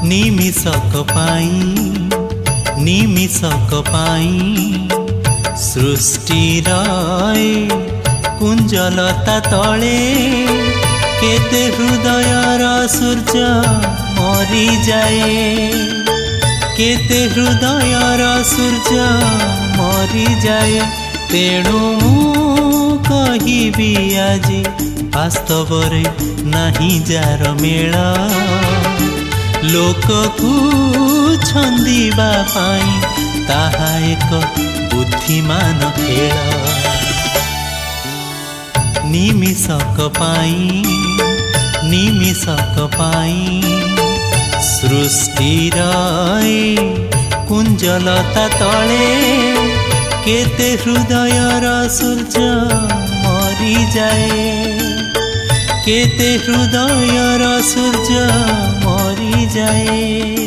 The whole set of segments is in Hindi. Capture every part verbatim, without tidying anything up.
निमिषक पाई निमिषक पाई सृष्टिर कुंजलता तले केते हृदयर सूर्य मरी जाए केते हृदयर सूर्य मरी जाए तेणु कहिबी आजी वास्तव रे नहीं जार मेला लोककू छंदिबा पाई ताहा एक बुद्धिमान खेल निमिषक पाई निमिषक पाई सृष्टिर कुंजलता तले केते हृदयर सूर्य मरी जाए केते हृदयर सूर्य मरी जाए।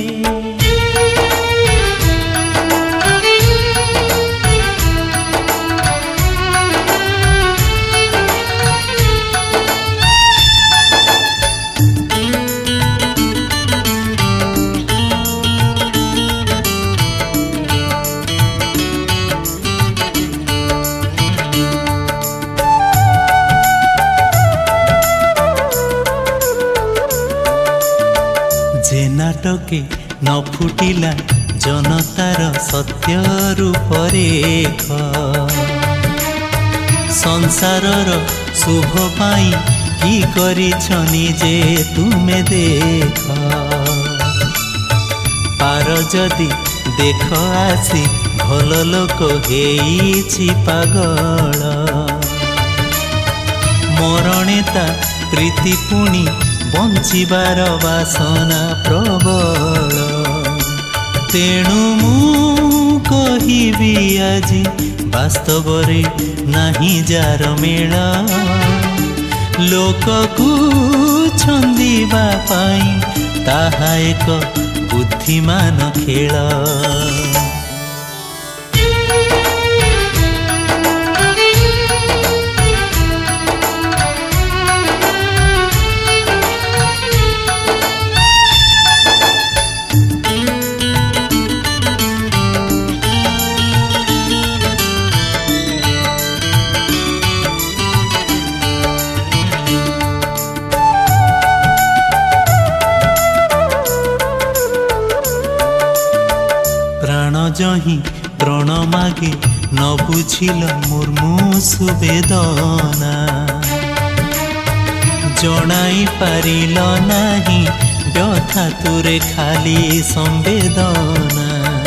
जे नाटके न फुटिला जनतार सत्य रूप रेख संसारर शुभ पाई की करिछनी जे तुमे देख पार जदि देख आसी भल लोक हेइछि पागल मरणेता प्रीति पुणी बंचिबार वासना प्रबल तेणु मु कहिबी आजी वास्तव रे नहीं जार मेला लोककू छंदिबा पाई ताहा एक बुद्धिमान खेल जही प्रण मागे न बुझिल मुर्मु वेदना जनाई पारिल नाही व्यथा तुरे खाली संवेदना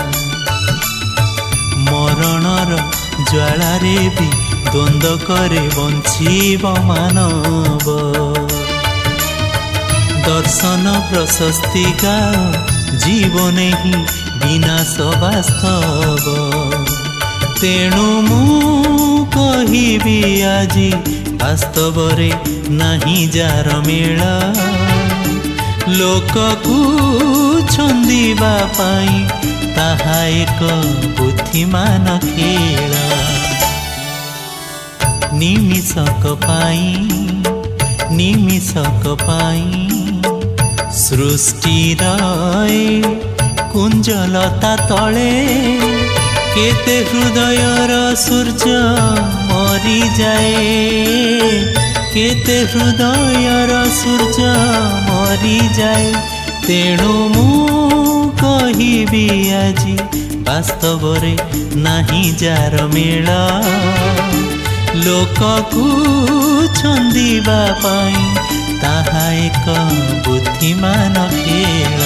मरणर ज्वालारे भी द्वंद्व करे बंचिब मानव दर्शन प्रशस्ति गाओ जीवने ही विनाश वास्तव तेणु मु कहिबी आजी वास्तव रे नहीं जार मेला लोककू छंदिबा पाई ताहा एक बुद्धिमान खेल निमिषक पाई निमिषक पाई सृष्टिर कुंजलता तले केते हृदयर सूर्य मरी जाए केते हृदयर सूर्य मरी जाए तेणु मु कहिबी आजी वास्तव रे नहीं जार मेला लोककू छंदिबा पाई ताहा एक बुद्धिमान खेल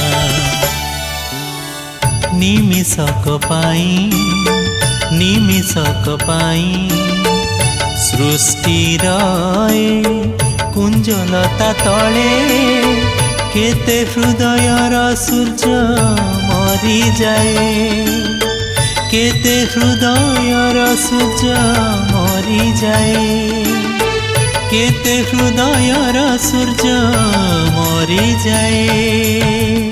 निमिषक पाई निमिषक पाई सृष्टिर कुंजलता तले केते हृदयर सूर्य मरी जाए केते हृदयर सूर्य मरी जाए केते हृदयर सूर्य मरी जाए।